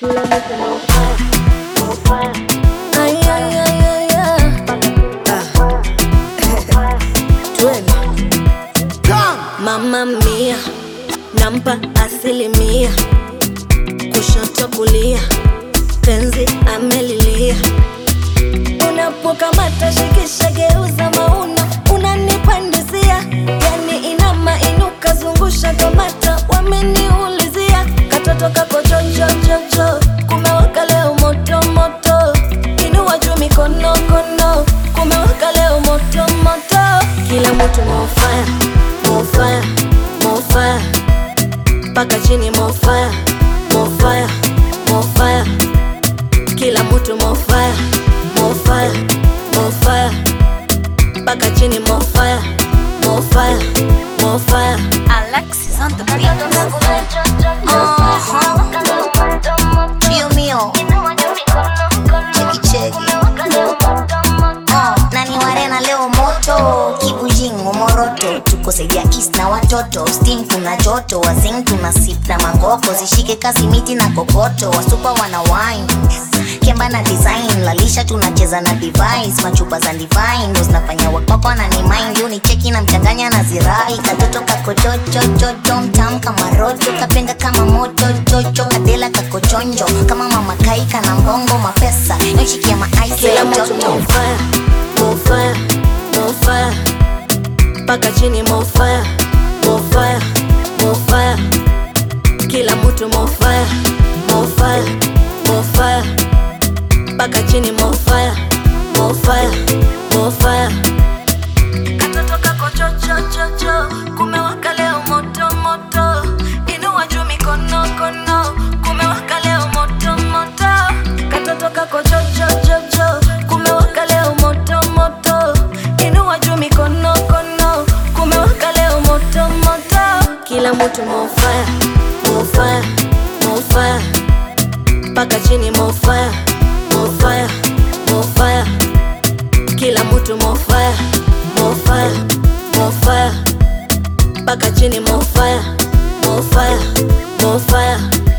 Kila mtu more fire, more fire. Ay, ay, ay, ay, ay. Twende. Mama mia, nampa asilimia, kushoto kulia, penzi amelilia. Unapokamata shikisha, geuza mauna, unanipandizia. Yani inama inuka, zungusha kamata, wameniulizia. Katoto kako chochochocho, kumewaka leo moto moto. Inua juu mikono kono, kumewaka leo moto moto. Kila mtu more fire, more fire, more fire. Paka chini more fire, more fire, more fire. Kila mtu more fire, more fire, more fire. Paka chini more fire, more fire, more fire. Alexis on the beat. Trio mio. Cheki cheki. Nani warena leo moto. Kibujingu moroto. Tuko saidia east na watoto. Steam kuna joto. Wazing tuna sip na mangoko. Zishike kasi miti na kokoto. Wasupa wana wine. Kemba na design. Lalisha tunacheza na device. Machupa za divine. Ndo zinafanya wakpako na ni mind. Yu ni cheki na mchanganya na zirai. Katoto kako chocho mtam kama rojo. Kapenda kama moto chocho. Kadela kako chonjo. Kama mama kaika na mbongo mapesa. Yoshikia maaisi Kila ya mtu chocho. more fire, more fire, more fire. Paka chini more fire, more fire, more fire. Kila mtu more fire, more fire, more fire. Paka chini more fire, more fire, more fire. Katoto kako chochochocho, kumewaka leo moto moto. Inua juu mikono kono, kumewaka leo moto moto. Katoto kako chochochocho, kumewaka leo moto moto. Inua juu mikono kono, kumewaka leo moto moto. Kila mtu more fire, more fire, more fire. Paka chini more fire, more fire, more fire. Kila mtu more fire, more fire, more fire. Paka chini more fire, more fire, more fire.